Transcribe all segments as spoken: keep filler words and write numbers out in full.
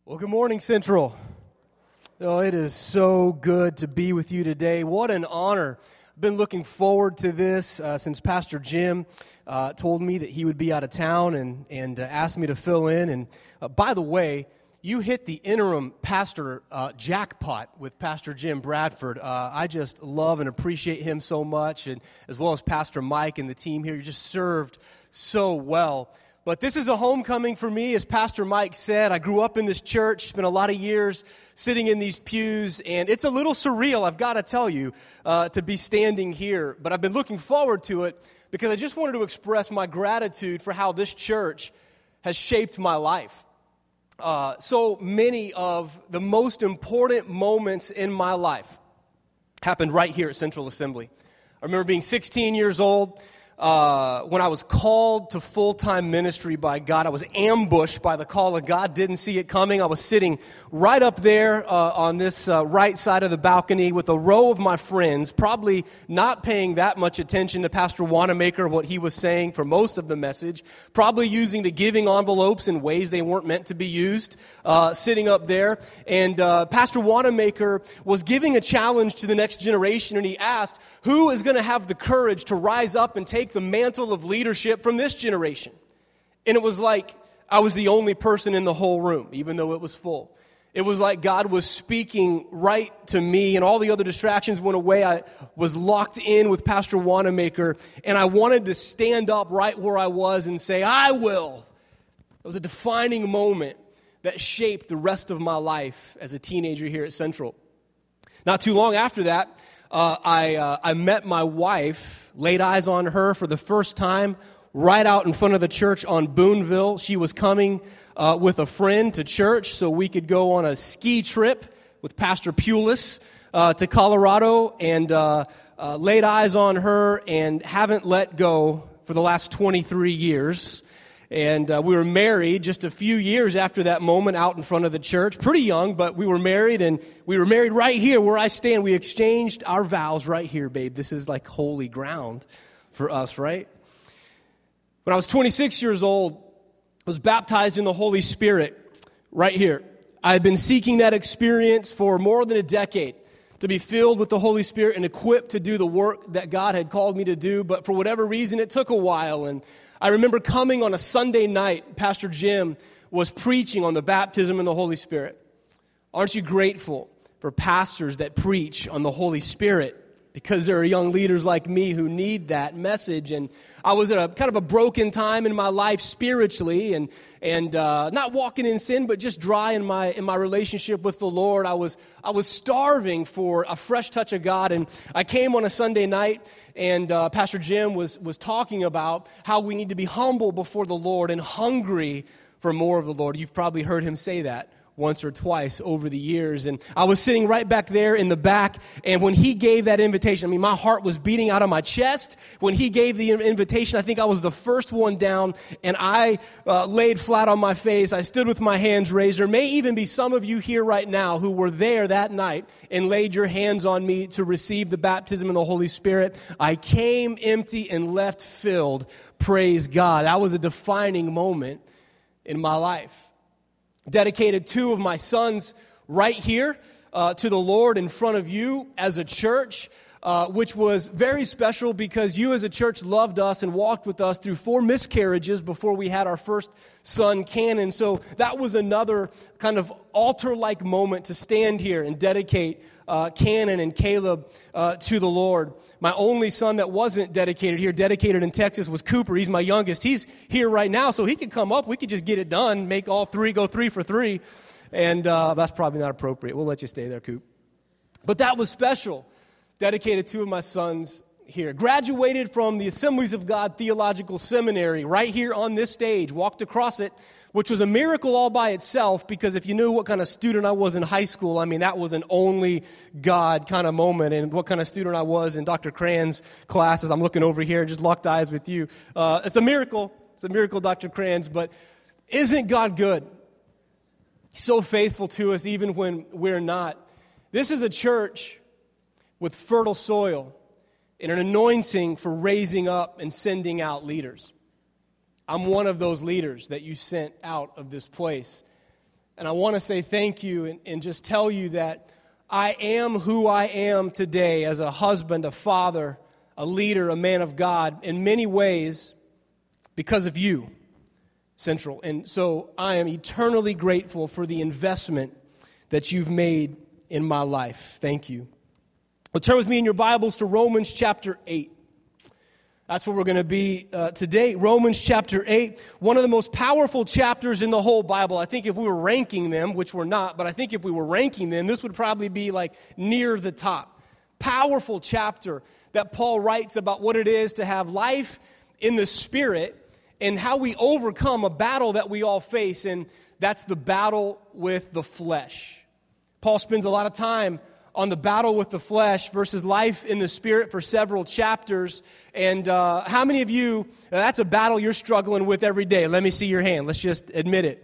Well, good morning, Central. Oh, it is so good to be with you today. What an honor. I've been looking forward to this uh, since Pastor Jim uh, told me that he would be out of town and, and uh, asked me to fill in. And uh, by the way, you hit the interim pastor uh, jackpot with Pastor Jim Bradford. Uh, I just love and appreciate him so much, and as well as Pastor Mike and the team here. You just served so well. But this is a homecoming for me, as Pastor Mike said. I grew up in this church, spent a lot of years sitting in these pews, and it's a little surreal, I've got to tell you, uh, to be standing here. But I've been looking forward to it because I just wanted to express my gratitude for how this church has shaped my life. Uh, so many of the most important moments in my life happened right here at Central Assembly. I remember being sixteen years old. Uh, when I was called to full-time ministry by God. I was ambushed by the call of God, didn't see it coming. I was sitting right up there uh, on this uh, right side of the balcony with a row of my friends, probably not paying that much attention to Pastor Wanamaker, what he was saying for most of the message, probably using the giving envelopes in ways they weren't meant to be used, uh, sitting up there. And uh, Pastor Wanamaker was giving a challenge to the next generation, and he asked, who is going to have the courage to rise up and take the mantle of leadership from this generation? And it was like I was the only person in the whole room, even though it was full. It was like God was speaking right to me, and all the other distractions went away. I was locked in with Pastor Wanamaker, and I wanted to stand up right where I was and say, I will. It was a defining moment that shaped the rest of my life as a teenager here at Central. Not too long after that, uh, I, uh, I met my wife, laid eyes on her for the first time right out in front of the church on Boonville. She was coming uh, with a friend to church so we could go on a ski trip with Pastor Pulis uh, to Colorado, and uh, uh, laid eyes on her and haven't let go for the last twenty-three years. And uh, we were married just a few years after that moment out in front of the church. Pretty young, but we were married, and we were married right here where I stand. We exchanged our vows right here, babe. This is like holy ground for us, right? When I was twenty-six years old, I was baptized in the Holy Spirit right here. I had been seeking that experience for more than a decade, to be filled with the Holy Spirit and equipped to do the work that God had called me to do. But for whatever reason, it took a while, and I remember coming on a Sunday night. Pastor Jim was preaching on the baptism in the Holy Spirit. Aren't you grateful for pastors that preach on the Holy Spirit? Because there are young leaders like me who need that message. And I was at a kind of a broken time in my life spiritually, and and uh, not walking in sin, but just dry in my in my relationship with the Lord. I was I was starving for a fresh touch of God, and I came on a Sunday night, and uh, Pastor Jim was was talking about how we need to be humble before the Lord and hungry for more of the Lord. You've probably heard him say that once or twice over the years. And I was sitting right back there in the back, and when he gave that invitation, I mean, my heart was beating out of my chest. When he gave the invitation, I think I was the first one down, and I uh, laid flat on my face. I stood with my hands raised. There may even be some of you here right now who were there that night and laid your hands on me to receive the baptism in the Holy Spirit. I came empty and left filled. Praise God. That was a defining moment in my life. Dedicated two of my sons right here uh, to the Lord in front of you as a church, uh, which was very special because you as a church loved us and walked with us through four miscarriages before we had our first son, Cannon. So that was another kind of altar-like moment to stand here and dedicate uh, Cannon and Caleb uh, to the Lord. My only son that wasn't dedicated here, dedicated in Texas, was Cooper. He's my youngest. He's here right now, so he could come up. We could just get it done, make all three go three for three. And uh, that's probably not appropriate. We'll let you stay there, Coop. But that was special. Dedicated two of my sons here. Graduated from the Assemblies of God Theological Seminary right here on this stage. Walked across it, which was a miracle all by itself, because if you knew what kind of student I was in high school, I mean, that was an only God kind of moment. And what kind of student I was in Doctor Cran's classes, I'm looking over here, just locked eyes with you. Uh, it's a miracle. It's a miracle, Doctor Cran's. But isn't God good? He's so faithful to us even when we're not. This is a church with fertile soil and an anointing for raising up and sending out leaders. I'm one of those leaders that you sent out of this place. And I want to say thank you and, and just tell you that I am who I am today as a husband, a father, a leader, a man of God, in many ways because of you, Central. And so I am eternally grateful for the investment that you've made in my life. Thank you. Well, turn with me in your Bibles to Romans chapter eight. That's where we're going to be uh, today. Romans chapter eight, one of the most powerful chapters in the whole Bible. I think if we were ranking them, which we're not, but I think if we were ranking them, this would probably be like near the top. Powerful chapter that Paul writes about what it is to have life in the Spirit and how we overcome a battle that we all face, and that's the battle with the flesh. Paul spends a lot of time on the battle with the flesh versus life in the Spirit for several chapters. And uh, how many of you, that's a battle you're struggling with every day? Let me see your hand. Let's just admit it.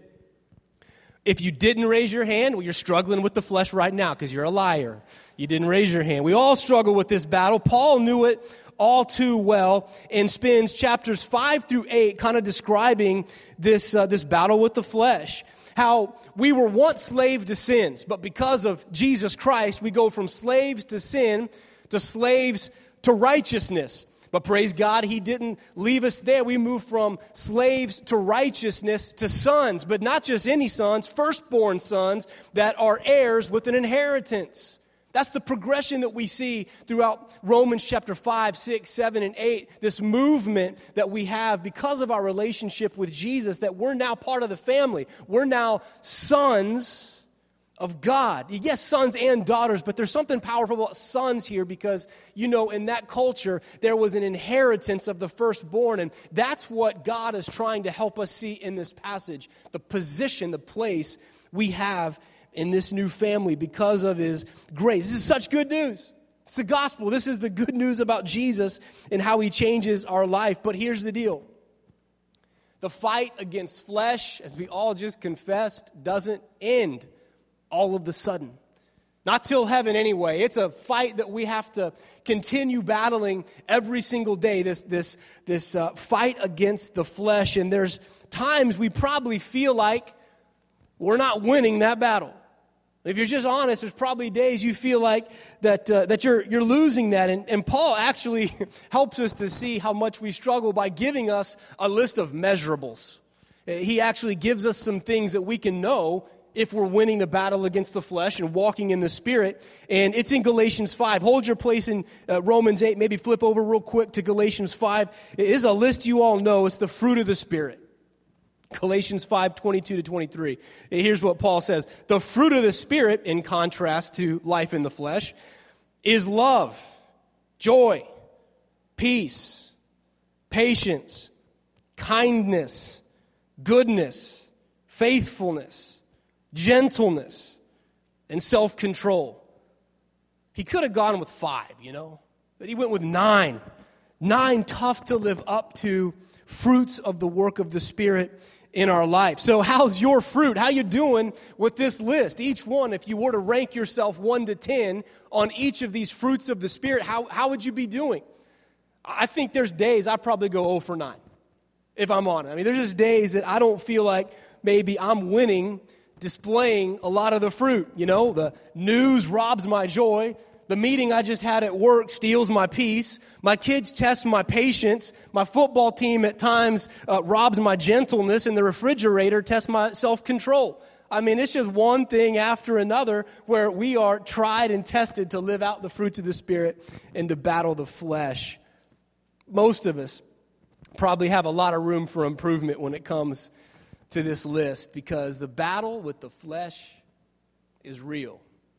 If you didn't raise your hand, well, you're struggling with the flesh right now because you're a liar. You didn't raise your hand. We all struggle with this battle. Paul knew it all too well and spends chapters five through eight kind of describing this, uh, this battle with the flesh. How we were once slaves to sins, but because of Jesus Christ, we go from slaves to sin to slaves to righteousness. But praise God, He didn't leave us there. We moved from slaves to righteousness to sons, but not just any sons, firstborn sons that are heirs with an inheritance. That's the progression that we see throughout Romans chapter five, six, seven, and eight. This movement that we have because of our relationship with Jesus, that we're now part of the family. We're now sons of God. Yes, sons and daughters, but there's something powerful about sons here because, you know, in that culture, there was an inheritance of the firstborn, and that's what God is trying to help us see in this passage, the position, the place we have in this new family because of His grace. This is such good news. It's the gospel. This is the good news about Jesus and how He changes our life. But here's the deal. The fight against flesh, as we all just confessed, doesn't end all of the sudden. Not till heaven anyway. It's a fight that we have to continue battling every single day, this, this, this uh, fight against the flesh. And there's times we probably feel like we're not winning that battle. If you're just honest, there's probably days you feel like that uh, that you're you're losing that. And, and Paul actually helps us to see how much we struggle by giving us a list of measurables. He actually gives us some things that we can know if we're winning the battle against the flesh and walking in the Spirit. And it's in Galatians five. Hold your place in uh, Romans eight. Maybe flip over real quick to Galatians five. It is a list you all know. It's the fruit of the Spirit. Galatians five, twenty-two to twenty-three. Here's what Paul says. The fruit of the Spirit, in contrast to life in the flesh, is love, joy, peace, patience, kindness, goodness, faithfulness, gentleness, and self-control. He could have gone with five, you know, but he went with nine. Nine tough to live up to fruits of the work of the Spirit in our life. So how's your fruit? How you doing with this list? Each one, if you were to rank yourself one to ten on each of these fruits of the Spirit, how, how would you be doing? I think there's days I probably go zero for nine, if I'm honest. I mean, there's just days that I don't feel like maybe I'm winning, displaying a lot of the fruit. You know, the news robs my joy. The meeting I just had at work steals my peace. My kids test my patience. My football team at times uh, robs my gentleness. And the refrigerator tests my self-control. I mean, it's just one thing after another where we are tried and tested to live out the fruits of the Spirit and to battle the flesh. Most of us probably have a lot of room for improvement when it comes to this list because the battle with the flesh is real.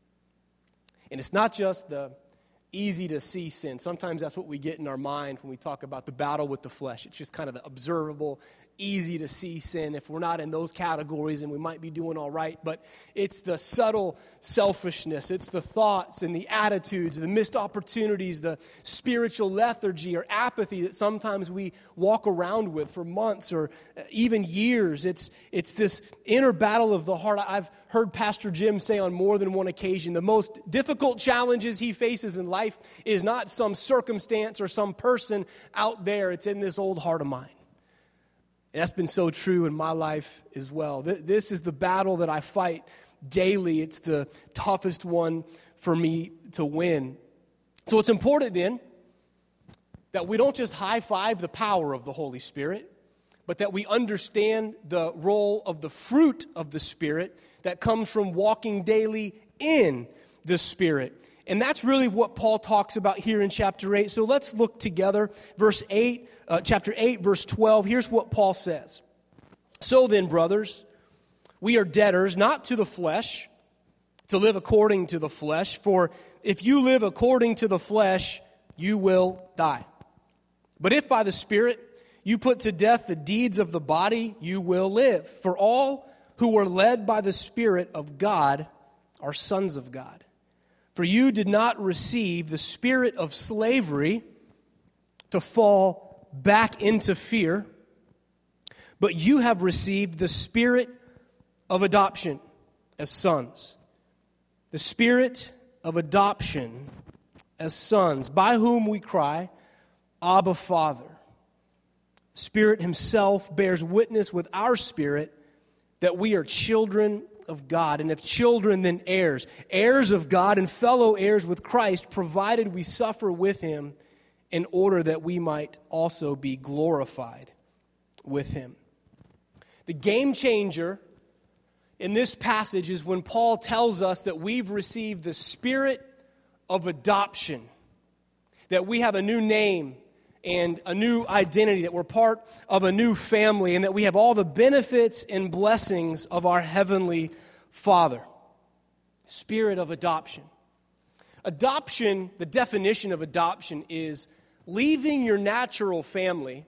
And it's not just the easy-to-see sin. Sometimes that's what we get in our mind when we talk about the battle with the flesh. It's just kind of the observable, easy-to-see sin. If we're not in those categories, and we might be doing all right. But it's the subtle selfishness. It's the thoughts and the attitudes, the missed opportunities, the spiritual lethargy or apathy that sometimes we walk around with for months or even years. It's, it's this inner battle of the heart. I've heard Pastor Jim say on more than one occasion, the most difficult challenges he faces in life is not some circumstance or some person out there. It's in this old heart of mine. And that's been so true in my life as well. This is the battle that I fight daily. It's the toughest one for me to win. So it's important then that we don't just high-five the power of the Holy Spirit, but that we understand the role of the fruit of the Spirit that comes from walking daily in the Spirit. And that's really what Paul talks about here in chapter eight. So let's look together. Verse eight, uh, chapter eight, verse twelve. Here's what Paul says. So then, brothers, we are debtors, not to the flesh, to live according to the flesh. For if you live according to the flesh, you will die. But if by the Spirit you put to death the deeds of the body, you will live. For all who are led by the Spirit of God are sons of God. For you did not receive the spirit of slavery to fall back into fear, but you have received the spirit of adoption as sons. The spirit of adoption as sons, by whom we cry, Abba, Father. Spirit himself bears witness with our spirit that we are children of God, and if children, then heirs, heirs of God and fellow heirs with Christ, provided we suffer with him in order that we might also be glorified with him. The game changer in this passage is when Paul tells us that we've received the spirit of adoption, that we have a new name and a new identity, that we're part of a new family, and that we have all the benefits and blessings of our heavenly Father. Spirit of adoption. Adoption, the definition of adoption is leaving your natural family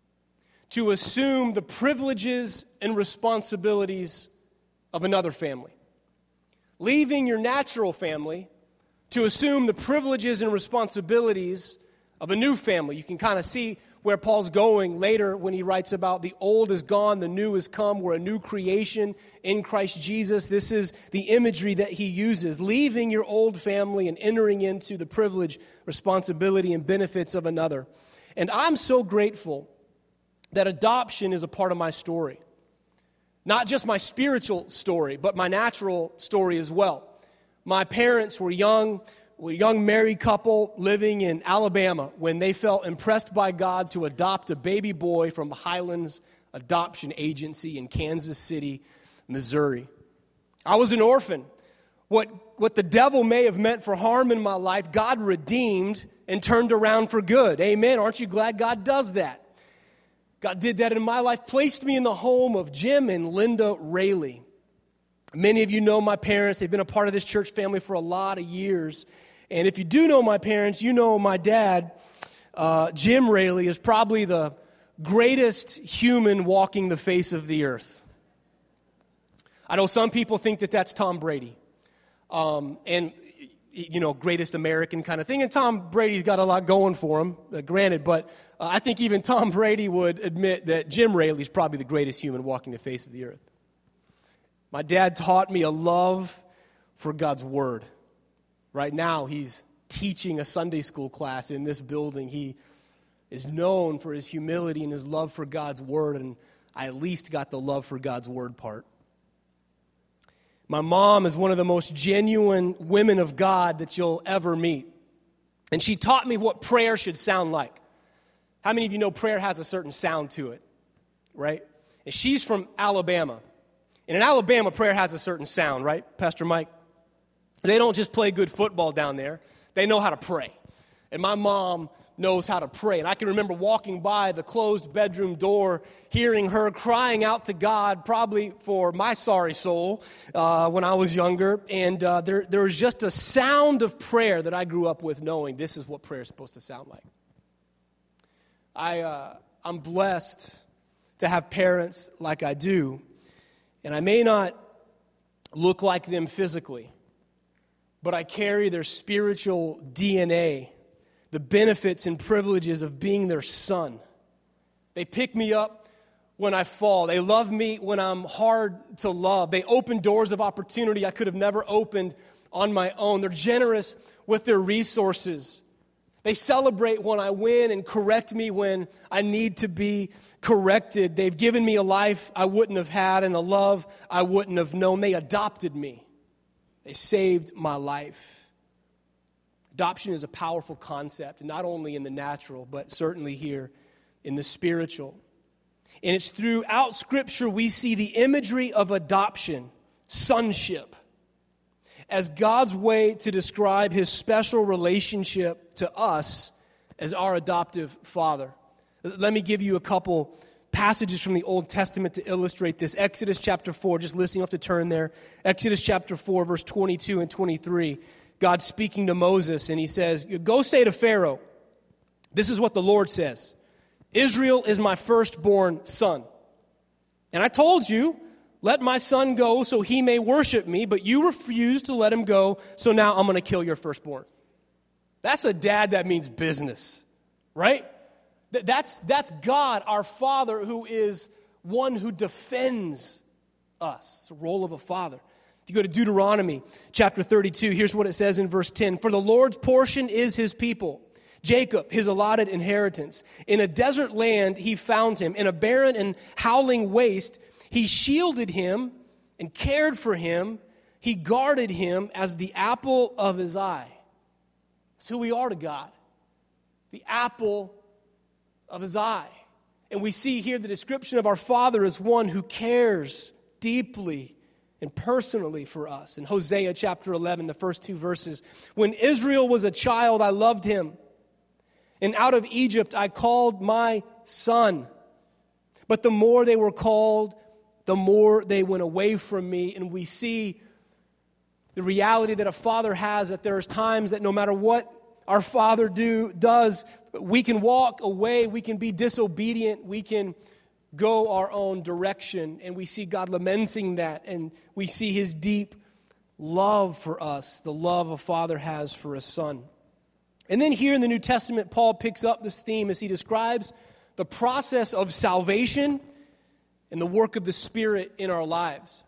to assume the privileges and responsibilities of another family. Leaving your natural family to assume the privileges and responsibilities of a new family. You can kind of see where Paul's going later when he writes about the old is gone, the new is come. We're a new creation in Christ Jesus. This is the imagery that he uses. Leaving your old family and entering into the privilege, responsibility, and benefits of another. And I'm so grateful that adoption is a part of my story. Not just my spiritual story, but my natural story as well. My parents were young. A young married couple living in Alabama when they felt impressed by God to adopt a baby boy from Highlands Adoption Agency in Kansas City, Missouri. I was an orphan. What, what the devil may have meant for harm in my life, God redeemed and turned around for good. Amen. Aren't you glad God does that? God did that in my life, placed me in the home of Jim and Linda Raley. Many of you know my parents. They've been a part of this church family for a lot of years. And if you do know my parents, you know my dad, uh, Jim Raley, is probably the greatest human walking the face of the earth. I know some people think that that's Tom Brady. Um, and, you know, greatest American kind of thing. And Tom Brady's got a lot going for him, uh, granted. But uh, I think even Tom Brady would admit that Jim Raley is probably the greatest human walking the face of the earth. My dad taught me a love for God's Word. Right now, he's teaching a Sunday school class in this building. He is known for his humility and his love for God's Word, and I at least got the love for God's Word part. My mom is one of the most genuine women of God that you'll ever meet. And she taught me what prayer should sound like. How many of you know prayer has a certain sound to it, right? And she's from Alabama. And in Alabama, prayer has a certain sound, right, Pastor Mike? They don't just play good football down there. They know how to pray. And my mom knows how to pray. And I can remember walking by the closed bedroom door, hearing her crying out to God, probably for my sorry soul, uh, when I was younger. And uh, there, there was just a sound of prayer that I grew up with, knowing this is what prayer is supposed to sound like. I, uh, I'm blessed to have parents like I do. And I may not look like them physically, but I carry their spiritual D N A, the benefits and privileges of being their son. They pick me up when I fall. They love me when I'm hard to love. They open doors of opportunity I could have never opened on my own. They're generous with their resources. They celebrate when I win and correct me when I need to be corrected. They've given me a life I wouldn't have had and a love I wouldn't have known. They adopted me. They saved my life. Adoption is a powerful concept, not only in the natural, but certainly here in the spiritual. And it's throughout Scripture we see the imagery of adoption, sonship, as God's way to describe His special relationship to us as our adoptive Father. Let me give you a couple passages from the Old Testament to illustrate this. Exodus chapter four, just listen, you have to turn there. Exodus chapter four, verse twenty-two and twenty-three. God speaking to Moses, and He says, "Go say to Pharaoh, this is what the Lord says. Israel is my firstborn son. And I told you, let my son go so he may worship me, but you refused to let him go, so now I'm going to kill your firstborn." That's a dad that means business, right? That's, that's God, our Father, who is one who defends us. It's the role of a father. If you go to Deuteronomy chapter thirty-two, here's what it says in verse ten. "For the Lord's portion is His people, Jacob, His allotted inheritance. In a desert land He found him. In a barren and howling waste He shielded him and cared for him. He guarded him as the apple of His eye." That's who we are to God. The apple of His eye. And we see here the description of our Father as one who cares deeply and personally for us. In Hosea chapter eleven, the first two verses, "When Israel was a child, I loved him. And out of Egypt I called my son. But the more they were called, the more they went away from me." And we see the reality that a father has, that there's times that no matter what our Father do does, we can walk away, we can be disobedient, we can go our own direction. And we see God lamenting that, and we see His deep love for us, the love a father has for a son. And then here in the New Testament, Paul picks up this theme as he describes the process of salvation and the work of the Spirit in our lives.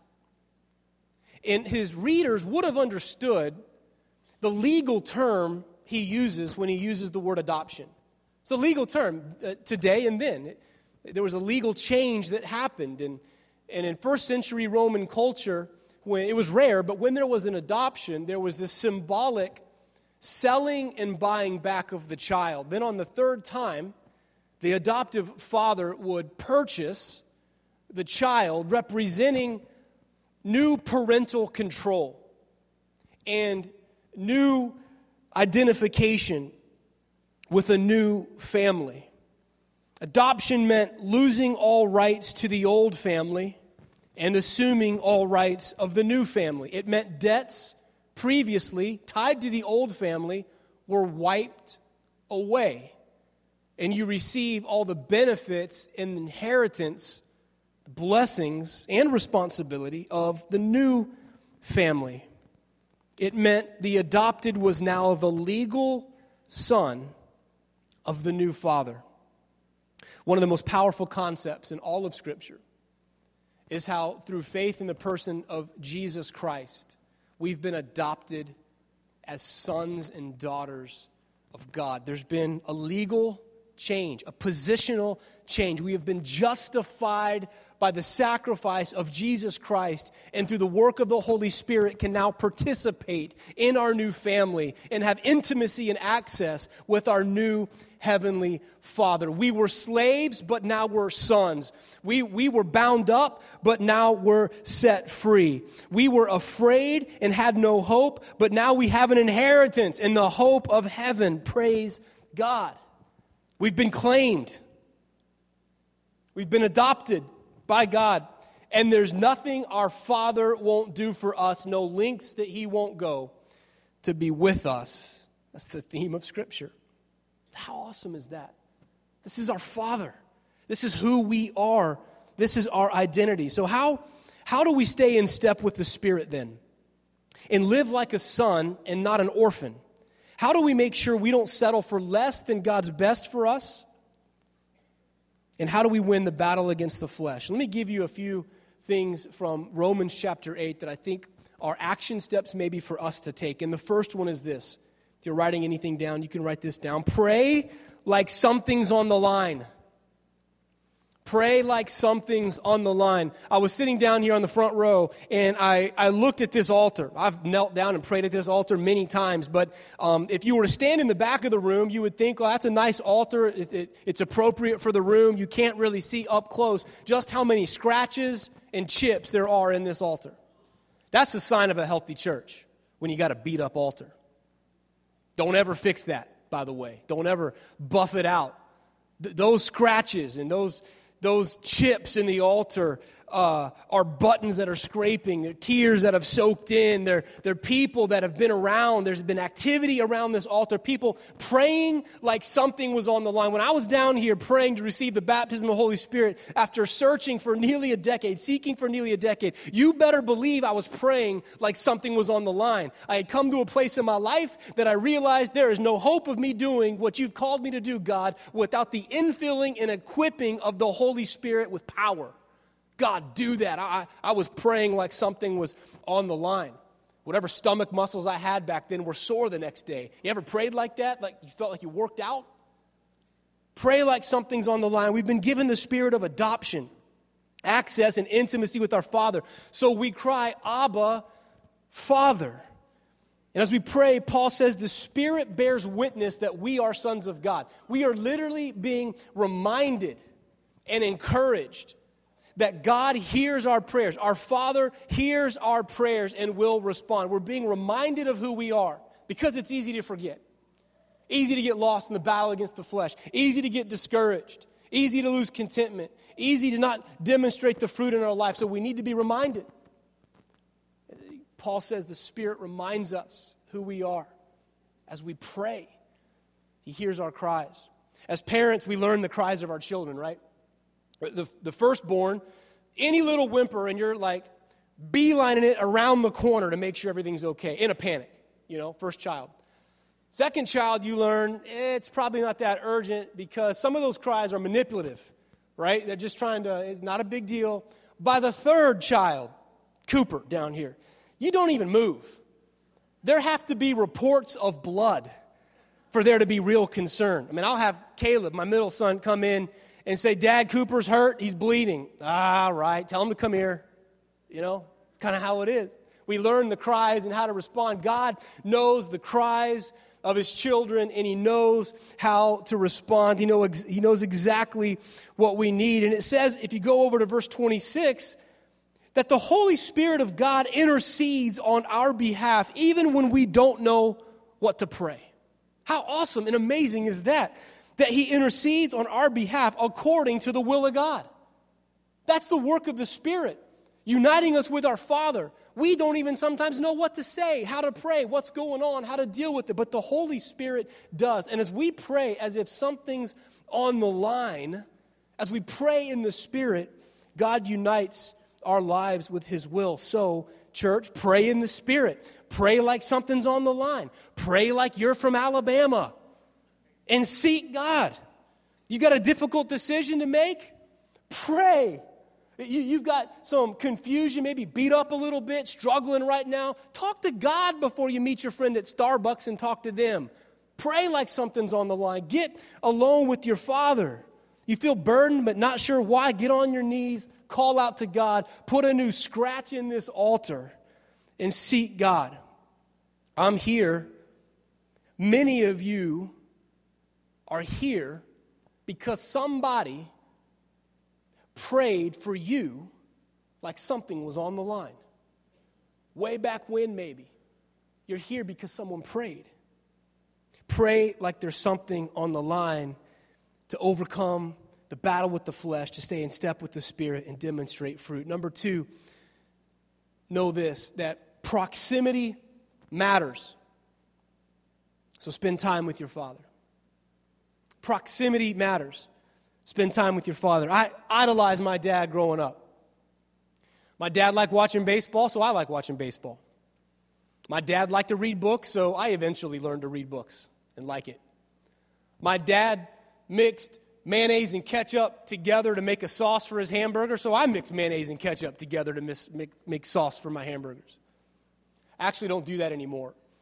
And his readers would have understood the legal term he uses when he uses the word adoption. It's a legal term uh, today and then. It, there was a legal change that happened. And, and in first century Roman culture, when it was rare, but when there was an adoption, there was this symbolic selling and buying back of the child. Then on the third time, the adoptive father would purchase the child, representing new parental control and new identification with a new family. Adoption meant losing all rights to the old family and assuming all rights of the new family. It meant debts previously tied to the old family were wiped away, and you receive all the benefits and inheritance, blessings, and responsibility of the new family. It meant the adopted was now the legal son of the new father. One of the most powerful concepts in all of Scripture is how through faith in the person of Jesus Christ, we've been adopted as sons and daughters of God. There's been a legal change, a positional change. We have been justified by the sacrifice of Jesus Christ, and through the work of the Holy Spirit can now participate in our new family and have intimacy and access with our new Heavenly Father. We were slaves, but now we're sons. We, we were bound up, but now we're set free. We were afraid and had no hope, but now we have an inheritance in the hope of heaven. Praise God. We've been claimed. We've been adopted by God. And there's nothing our Father won't do for us, no lengths that He won't go to be with us. That's the theme of Scripture. How awesome is that? This is our Father. This is who we are. This is our identity. So how, how do we stay in step with the Spirit then? And live like a son and not an orphan? How do we make sure we don't settle for less than God's best for us? And how do we win the battle against the flesh? Let me give you a few things from Romans chapter eight that I think are action steps maybe for us to take. And the first one is this. If you're writing anything down, you can write this down. Pray like something's on the line. Pray like something's on the line. I was sitting down here on the front row, and I, I looked at this altar. I've knelt down and prayed at this altar many times, but um, if you were to stand in the back of the room, you would think, well, that's a nice altar. It, it, it's appropriate for the room. You can't really see up close just how many scratches and chips there are in this altar. That's a sign of a healthy church, when you got a beat-up altar. Don't ever fix that, by the way. Don't ever buff it out. Th- those scratches and those... Those chips in the altar uh, are buttons that are scraping. They're tears that have soaked in. They're, they're people that have been around. There's been activity around this altar. People praying like something was on the line. When I was down here praying to receive the baptism of the Holy Spirit after searching for nearly a decade, seeking for nearly a decade, you better believe I was praying like something was on the line. I had come to a place in my life that I realized there is no hope of me doing what you've called me to do, God, without the infilling and equipping of the Holy Spirit with power. God, do that. I, I was praying like something was on the line. Whatever stomach muscles I had back then were sore the next day. You ever prayed like that? Like you felt like you worked out? Pray like something's on the line. We've been given the spirit of adoption, access and intimacy with our Father. So we cry, Abba, Father. And as we pray, Paul says the Spirit bears witness that we are sons of God. We are literally being reminded and encouraged that God hears our prayers. Our Father hears our prayers and will respond. We're being reminded of who we are because it's easy to forget. Easy to get lost in the battle against the flesh. Easy to get discouraged. Easy to lose contentment. Easy to not demonstrate the fruit in our life. So we need to be reminded. Paul says the Spirit reminds us who we are. As we pray, He hears our cries. As parents, we learn the cries of our children, right? The, the firstborn, any little whimper, and you're like beelining it around the corner to make sure everything's okay, in a panic, you know, first child. Second child, you learn it's probably not that urgent because some of those cries are manipulative, right? They're just trying to, it's not a big deal. By the third child, Cooper down here, you don't even move. There have to be reports of blood for there to be real concern. I mean, I'll have Caleb, my middle son, come in and say, Dad, Cooper's hurt, he's bleeding. Ah, right, tell him to come here. You know, it's kind of how it is. We learn the cries and how to respond. God knows the cries of His children, and He knows how to respond. He, know, he knows exactly what we need. And it says, if you go over to verse twenty-six, that the Holy Spirit of God intercedes on our behalf even when we don't know what to pray. How awesome and amazing is that? That He intercedes on our behalf according to the will of God. That's the work of the Spirit, uniting us with our Father. We don't even sometimes know what to say, how to pray, what's going on, how to deal with it, but the Holy Spirit does. And as we pray as if something's on the line, as we pray in the Spirit, God unites our lives with His will. So, church, pray in the Spirit. Pray like something's on the line. Pray like you're from Alabama. And seek God. You got a difficult decision to make? Pray. You, you've got some confusion, maybe beat up a little bit, struggling right now. Talk to God before you meet your friend at Starbucks and talk to them. Pray like something's on the line. Get alone with your Father. You feel burdened but not sure why? Get on your knees, call out to God, put a new scratch in this altar, and seek God. I'm here. Many of you are here because somebody prayed for you like something was on the line. Way back when, maybe. You're here because someone prayed. Pray like there's something on the line to overcome the battle with the flesh, to stay in step with the Spirit and demonstrate fruit. Number two, know this, that proximity matters. So spend time with your Father. Proximity matters. Spend time with your Father. I idolized my dad growing up. My dad liked watching baseball, so I like watching baseball. My dad liked to read books, so I eventually learned to read books and like it. My dad mixed mayonnaise and ketchup together to make a sauce for his hamburger, so I mixed mayonnaise and ketchup together to mis- make, make sauce for my hamburgers. I actually don't do that anymore.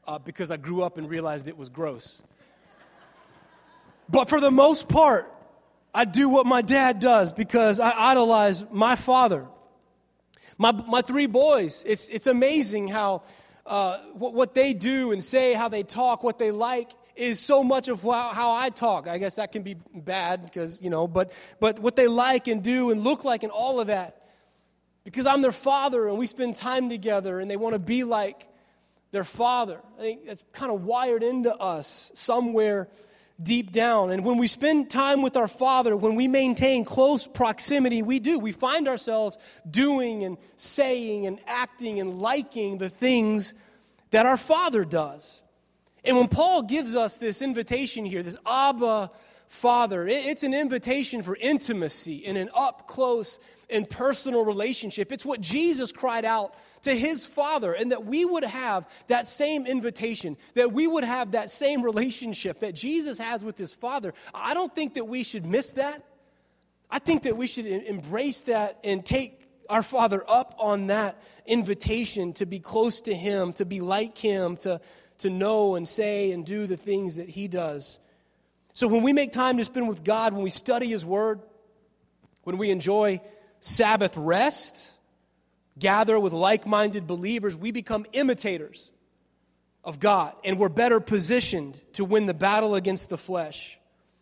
uh, because I grew up and realized it was gross. But for the most part, I do what my dad does because I idolize my father. My my three boys, it's it's amazing how uh, what, what they do and say, how they talk, what they like is so much of how, how I talk. I guess that can be bad because, you know, but but what they like and do and look like and all of that. Because I'm their father and we spend time together and they want to be like their father. I think that's kind of wired into us somewhere deep down. And when we spend time with our Father, when we maintain close proximity, we do. We find ourselves doing and saying and acting and liking the things that our Father does. And when Paul gives us this invitation here, this Abba Father, it's an invitation for intimacy in an up-close and personal relationship. It's what Jesus cried out to his Father, and that we would have that same invitation, that we would have that same relationship that Jesus has with his Father. I don't think that we should miss that. I think that we should embrace that and take our Father up on that invitation to be close to him, to be like him, to, to know and say and do the things that he does. So when we make time to spend with God, when we study his word, when we enjoy Sabbath rest, gather with like-minded believers, we become imitators of God, and we're better positioned to win the battle against the flesh.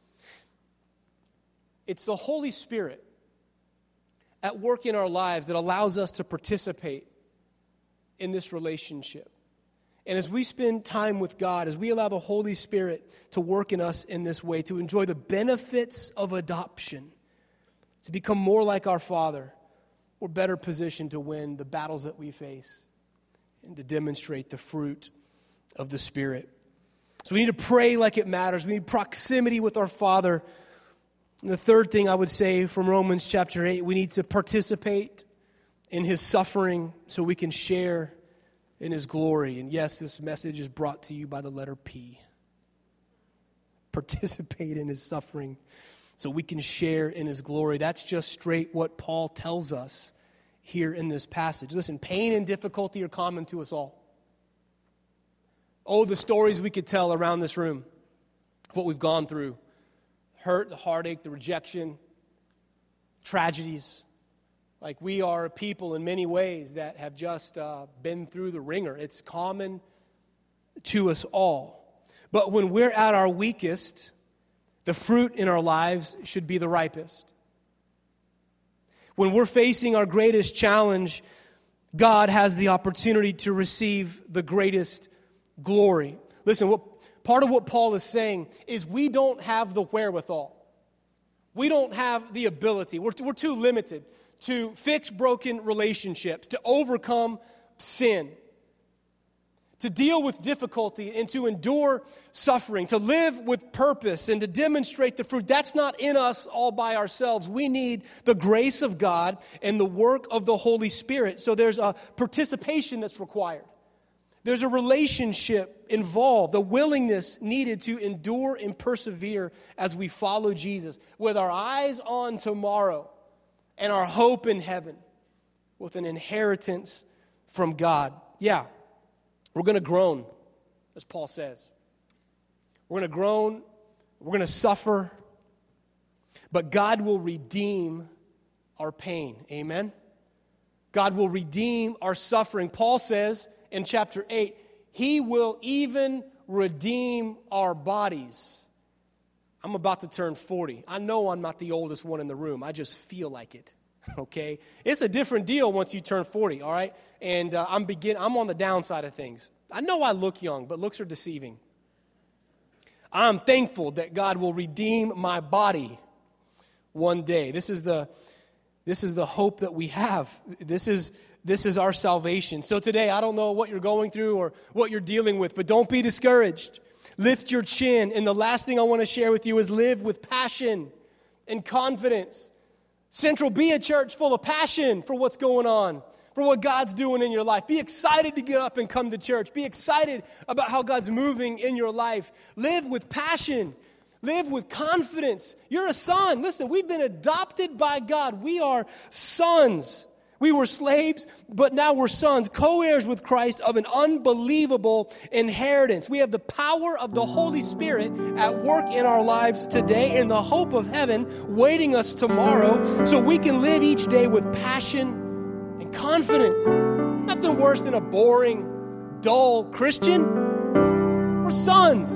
It's the Holy Spirit at work in our lives that allows us to participate in this relationship. And as we spend time with God, as we allow the Holy Spirit to work in us in this way, to enjoy the benefits of adoption, to become more like our Father, we're better positioned to win the battles that we face and to demonstrate the fruit of the Spirit. So we need to pray like it matters. We need proximity with our Father. And the third thing I would say from Romans chapter eight, we need to participate in his suffering so we can share in his glory. And yes, this message is brought to you by the letter P. Participate in his suffering so we can share in his glory. That's just straight what Paul tells us here in this passage. Listen, pain and difficulty are common to us all. Oh, the stories we could tell around this room of what we've gone through. Hurt, the heartache, the rejection, tragedies. Like we are people in many ways that have just uh, been through the ringer. It's common to us all. But when we're at our weakest, the fruit in our lives should be the ripest. When we're facing our greatest challenge, God has the opportunity to receive the greatest glory. Listen, what, part of what Paul is saying is we don't have the wherewithal. We don't have the ability. We're, we're too limited to fix broken relationships, to overcome sin, to deal with difficulty and to endure suffering, to live with purpose and to demonstrate the fruit. That's not in us all by ourselves. We need the grace of God and the work of the Holy Spirit. So there's a participation that's required. There's a relationship involved, the willingness needed to endure and persevere as we follow Jesus with our eyes on tomorrow and our hope in heaven with an inheritance from God. Yeah. We're going to groan, as Paul says. We're going to groan. We're going to suffer. But God will redeem our pain. Amen? God will redeem our suffering. Paul says in chapter eight, he will even redeem our bodies. I'm about to turn forty. I know I'm not the oldest one in the room. I just feel like it. Okay? It's a different deal once you turn forty, all right? And uh, I'm begin. I'm on the downside of things. I know I look young, but looks are deceiving. I'm thankful that God will redeem my body one day. This is the this is the hope that we have. This is this is our salvation. So today, I don't know what you're going through or what you're dealing with, but don't be discouraged. Lift your chin. And the last thing I want to share with you is live with passion and confidence. Central, be a church full of passion for what's going on, for what God's doing in your life. Be excited to get up and come to church. Be excited about how God's moving in your life. Live with passion. Live with confidence. You're a son. Listen, we've been adopted by God. We are sons. We were slaves, but now we're sons, co-heirs with Christ of an unbelievable inheritance. We have the power of the Holy Spirit at work in our lives today and the hope of heaven waiting us tomorrow so we can live each day with passion and confidence. Nothing worse than a boring, dull Christian. We're sons.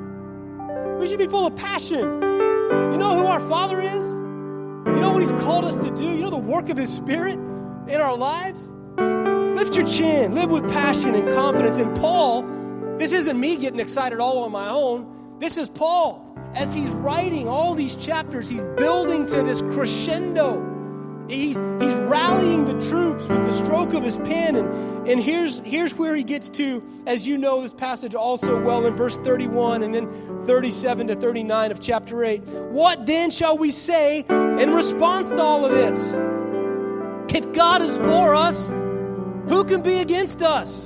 We should be full of passion. You know who our Father is? You know what He's called us to do? You know the work of His Spirit in our lives? Lift your chin. Live with passion and confidence. And Paul, this isn't me getting excited all on my own. This is Paul. As he's writing all these chapters, he's building to this crescendo. He's, he's rallying the troops with the stroke of his pen. And, and here's, here's where he gets to, as you know this passage also well, in verse thirty-one and then thirty-seven to thirty-nine of chapter eight. What then shall we say in response to all of this? If God is for us, who can be against us?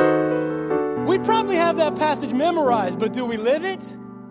We probably have that passage memorized, but do we live it?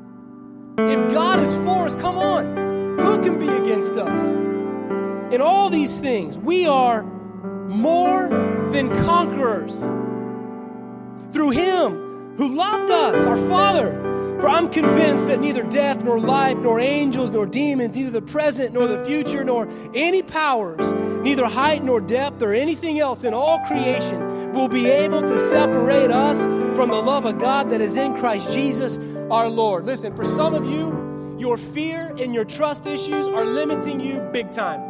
If God is for us, come on, who can be against us? In all these things, we are more than conquerors through Him who loved us, our Father. For I'm convinced that neither death, nor life, nor angels, nor demons, neither the present, nor the future, nor any powers, neither height nor depth, or anything else in all creation will be able to separate us from the love of God that is in Christ Jesus our Lord. Listen, for some of you, your fear and your trust issues are limiting you big time.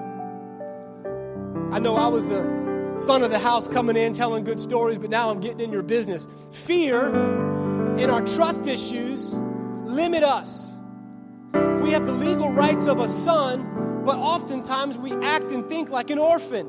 I know I was the son of the house coming in telling good stories, but now I'm getting in your business. Fear and our trust issues limit us. We have the legal rights of a son, but oftentimes we act and think like an orphan.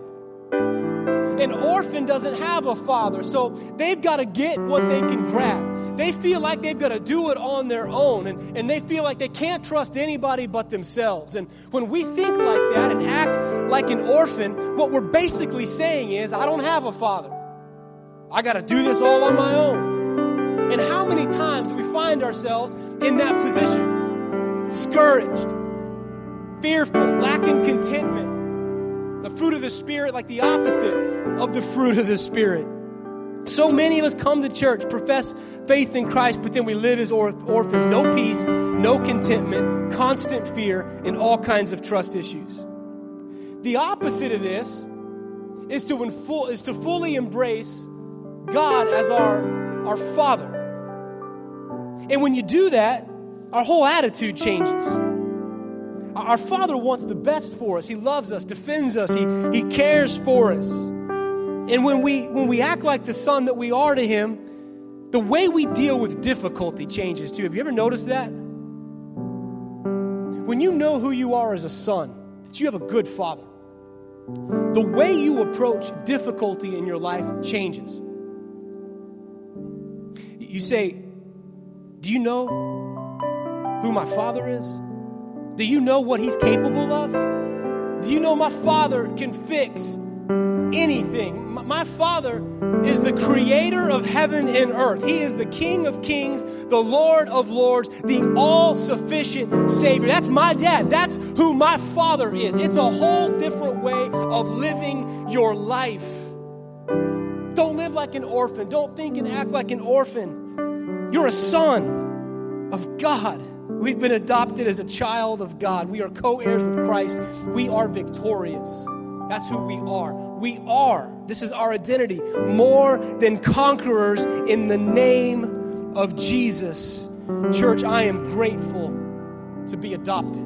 An orphan doesn't have a father, so they've got to get what they can grab. They feel like they've got to do it on their own, and, and they feel like they can't trust anybody but themselves. And when we think like that and act like an orphan, what we're basically saying is, I don't have a father. I got to do this all on my own. And how many times do we find ourselves in that position? Discouraged, fearful, lacking contentment. The fruit of the Spirit, like the opposite of the fruit of the Spirit. So many of us come to church, profess faith in Christ, but then we live as or- orphans. No peace, no contentment, constant fear, and all kinds of trust issues. The opposite of this is to, full, is to fully embrace God as our, our Father. And when you do that, our whole attitude changes. Our Father wants the best for us. He loves us, defends us. He, he cares for us. And when we when we act like the son that we are to Him, the way we deal with difficulty changes too. Have you ever noticed that? When you know who you are as a son, that you have a good father, the way you approach difficulty in your life changes. You say, do you know who my father is? Do you know what He's capable of? Do you know my Father can fix anything? My Father is the creator of heaven and earth. He is the King of kings, the Lord of lords, the all-sufficient Savior. That's my dad. That's who my Father is. It's a whole different way of living your life. Don't live like an orphan. Don't think and act like an orphan. You're a son of God. We've been adopted as a child of God. We are co-heirs with Christ. We are victorious. That's who we are. We are, this is our identity, more than conquerors in the name of Jesus. Church, I am grateful to be adopted.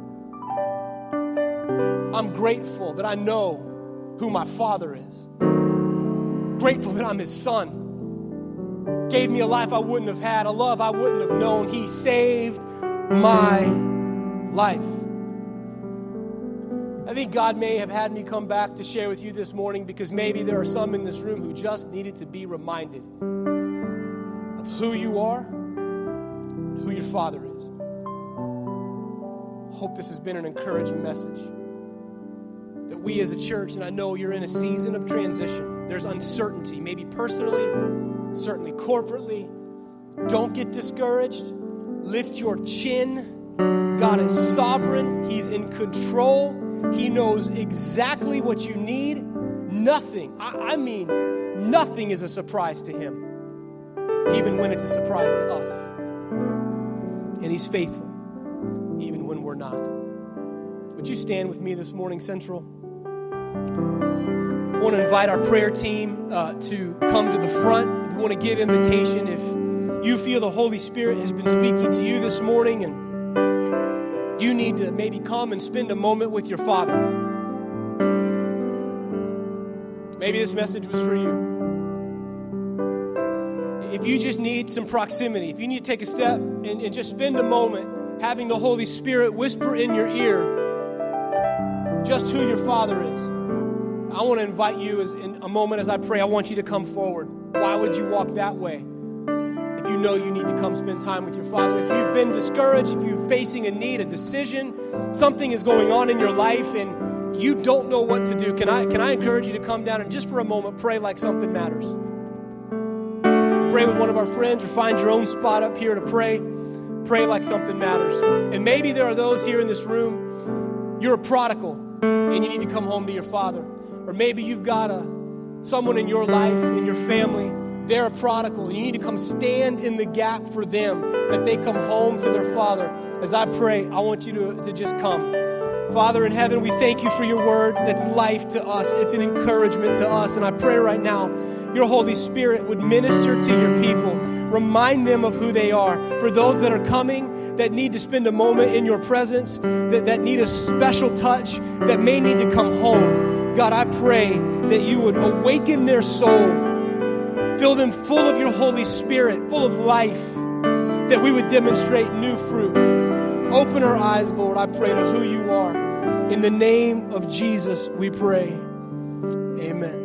I'm grateful that I know who my Father is. Grateful that I'm His son. Gave me a life I wouldn't have had, a love I wouldn't have known. He saved my life. I think God may have had me come back to share with you this morning because maybe there are some in this room who just needed to be reminded of who you are and who your Father is. I hope this has been an encouraging message. That we as a church, and I know you're in a season of transition, there's uncertainty, maybe personally, certainly corporately. Don't get discouraged. Lift your chin. God is sovereign. He's in control. He knows exactly what you need. nothing, I, I mean nothing is a surprise to him, even when it's a surprise to us. And he's faithful, even when we're not. Would you stand with me this morning, Central? I want to invite our prayer team uh, to come to the front. We want to give invitation if you feel the Holy Spirit has been speaking to you this morning and you need to maybe come and spend a moment with your Father. Maybe this message was for you. If you just need some proximity, if you need to take a step and, and just spend a moment having the Holy Spirit whisper in your ear just who your Father is, I want to invite you as in a moment as I pray, I want you to come forward. Why would you walk that way if you know you need to come spend time with your Father? If you've been discouraged, if you're facing a need, a decision, something is going on in your life and you don't know what to do, can I, can I encourage you to come down and just for a moment pray like something matters? Pray with one of our friends or find your own spot up here to pray. Pray like something matters. And maybe there are those here in this room, you're a prodigal and you need to come home to your Father. Or maybe you've got a someone in your life, in your family, they're a prodigal, and you need to come stand in the gap for them, that they come home to their Father. As I pray, I want you to, to just come. Father in heaven, we thank you for your word that's life to us. It's an encouragement to us, and I pray right now your Holy Spirit would minister to your people. Remind them of who they are. For those that are coming, that need to spend a moment in your presence, that, that need a special touch, that may need to come home. God, I pray that you would awaken their soul, fill them full of your Holy Spirit, full of life, that we would demonstrate new fruit. Open our eyes, Lord, I pray, to who you are. In the name of Jesus, we pray. Amen.